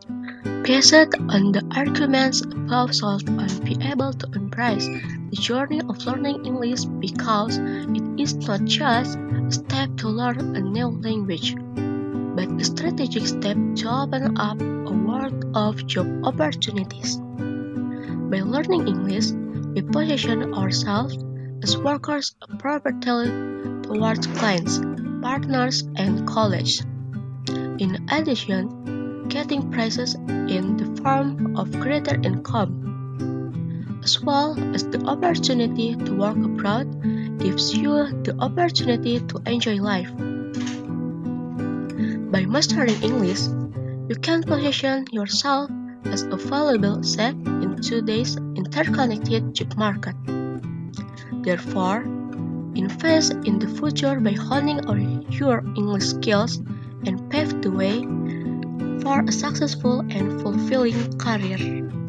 Based on the arguments above solved and be able to embrace the journey of learning English because it is not just a step to learn a new language, but a strategic step to open up a world of job opportunities. By learning English, we position ourselves as workers appropriately towards clients, partners, and colleagues. In addition, getting prizes in the form of greater income, as well as the opportunity to work abroad, gives you the opportunity to enjoy life. By mastering English, you can position yourself as a valuable asset in today's interconnected job market. Therefore, invest in the future by honing your English skills and pave the way for a successful and fulfilling career.